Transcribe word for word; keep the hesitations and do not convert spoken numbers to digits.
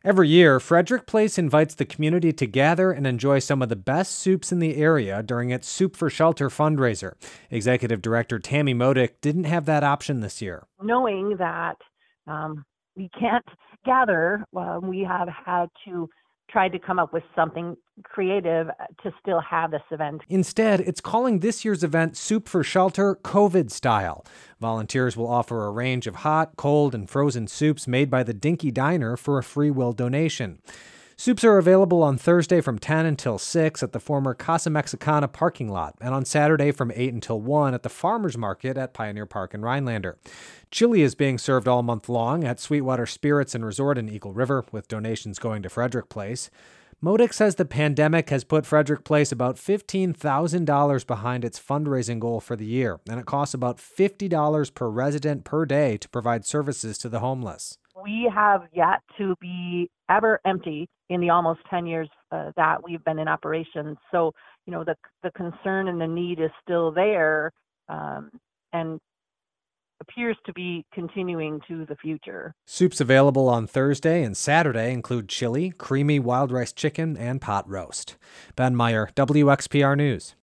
Every year, Frederick Place invites the community to gather and enjoy some of the best soups in the area during its Soup for Shelter fundraiser. Executive Director Tammy Modick didn't have that option this year. Knowing that um, we can't gather, uh, we have had to try to come up with something creative to still have this event. Instead, it's calling this year's event Soup for Shelter COVID style. Volunteers will offer a range of hot, cold, and frozen soups made by the Dinky Diner for a free will donation. Soups are available on Thursday from ten until six at the former Casa Mexicana parking lot, and on Saturday from eight until one at the Farmers Market at Pioneer Park in Rhinelander. Chili is being served all month long at Sweetwater Spirits and Resort in Eagle River, with donations going to Frederick Place. Modick says the pandemic has put Frederick Place about fifteen thousand dollars behind its fundraising goal for the year, and it costs about fifty dollars per resident per day to provide services to the homeless. We have yet to be ever empty in the almost ten years uh, that we've been in operation. So, you know, the the concern and the need is still there, um, and appears to be continuing to the future. Soups available on Thursday and Saturday include chili, creamy wild rice chicken, and pot roast. Ben Meyer, W X P R News.